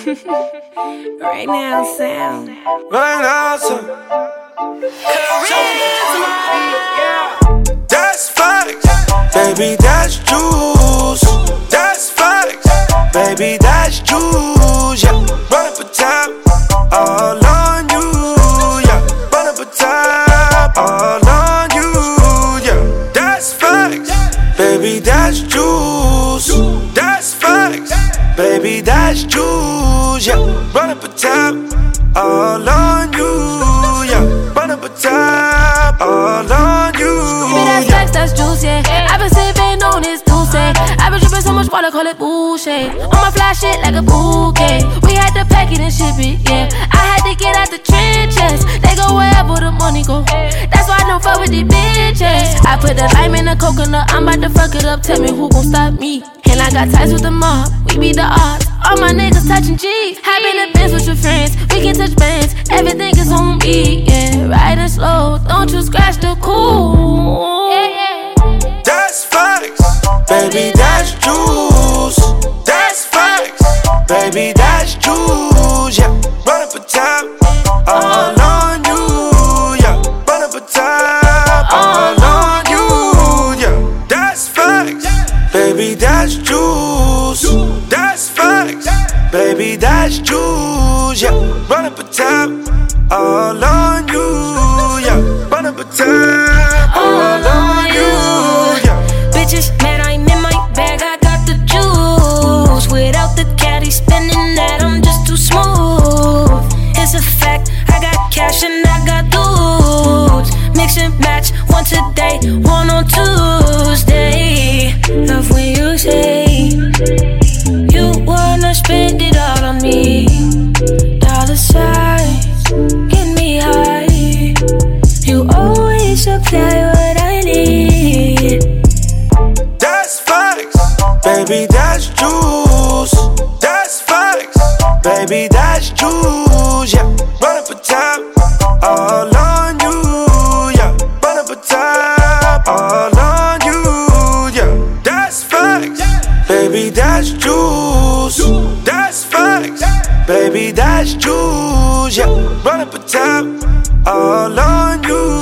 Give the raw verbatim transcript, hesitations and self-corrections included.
Right now, sound. Right now, sound. That's facts, baby, that's juice. That's facts, baby, that's juice. Yeah, run up a tap, all on you. Yeah, run up a tap, all on you. Yeah, that's facts, baby, that's juice. That's facts, baby, that's juice. Yeah, run up a tap, all on you. Yeah, run up a tap, all on you. Baby, that's facts, that's juice, yeah. I've been sipping on this juice, I've been dripping so much water, call it bullshit. On my fly shit like a bouquet. We had to pack it and ship it, yeah. I had to get out the trenches. They go wherever the money go. That's why I don't fuck with these bitches. I put the lime in the coconut, I'm about to fuck it up. Tell me who gon' stop me. And I got ties with the mob, we beat the odds. All my niggas touching G's. Hop in the Benz with your friends, we can touch bands. Everything is on me, yeah. Riding slow, don't you scratch the cool. Yeah, yeah. That's facts, baby, that's juice. That's facts, baby, that's juice. Yeah, run up a tap, all on you. Yeah, run up a tap, all on you. Yeah, that's facts, baby, that's juice. That's facts, baby, that's juice. Yeah, run up a tap, all on you. Yeah, run up a tap, all on you. Yeah. Bitches mad I'm in my bag, I got the juice. Without the caddy spinning that, I'm just too smooth. It's a fact, I got cash and I got dudes. Mix and match, one today, one on Tuesday. Love when you say you wanna spend it all on me. Dollar signs, get me high. You always supply what I need. That's facts, baby, that's juice. That's facts, baby, that's juice. Yeah, run up a tap, all on you. Yeah, run up a tap, all on you. Yeah, that's facts, baby, that's juice. That's facts, baby, that's juice. Yeah, run up a tap, all on you.